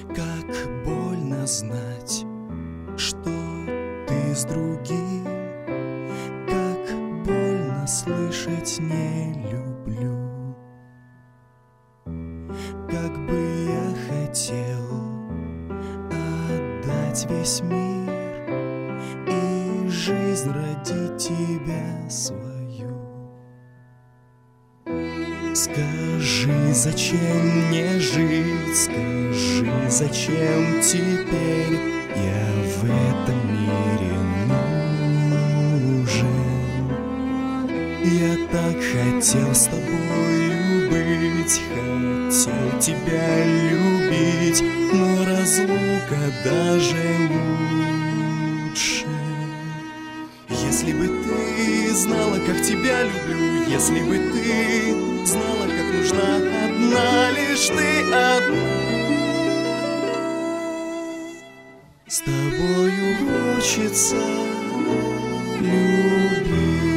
Как больно знать, что ты с другим, как больно слышать «не люблю». Как бы я хотел отдать весь мир и жизнь ради тебя свою. Скажи, зачем мне жить? Скажи, зачем теперь я в этом мире нужен? Я так хотел с тобою быть, хотел тебя любить, но разлука даже лучше. Если бы ты знала, как тебя люблю, если бы ты знала, как нужна одна, лишь ты одна. С тобою хочется любить.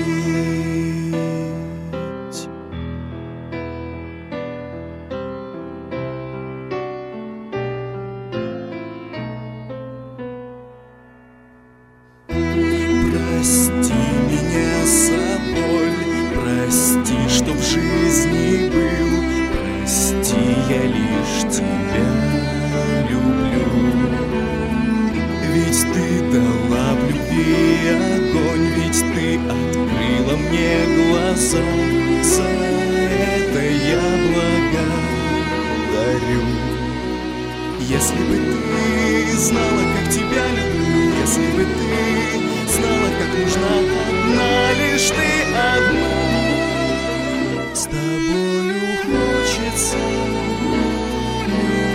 Прости меня за боль, прости, что в жизни был, прости, я лишь тебя люблю. Ведь ты дала в любви огонь, ведь ты открыла мне глаза, за это я благодарю. Если бы ты знала, как тебя люблю, если бы ты знала, как нужна одна, лишь ты одна. С тобою хочется любить.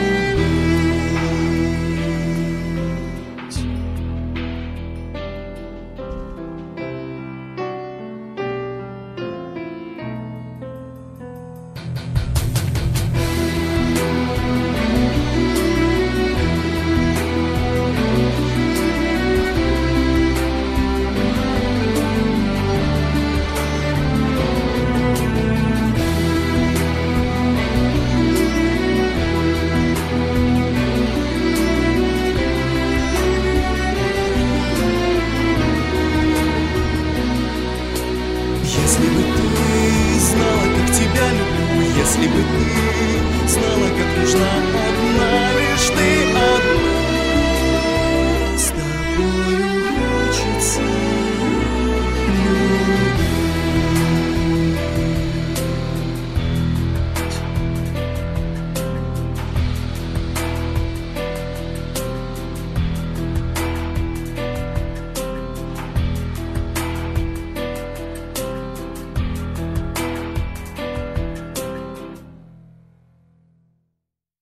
Если бы ты знала, как тебя люблю, если бы ты знала, как нужна